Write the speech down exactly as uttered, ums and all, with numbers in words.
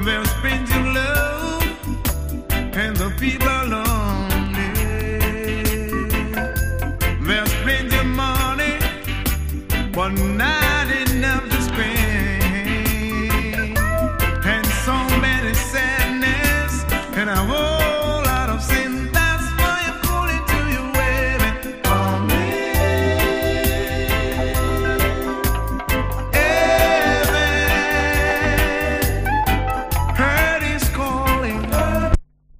There's plenty of love, and the people are lonely. There's plenty of money, but not enough to spend. And so many sadness, and I hope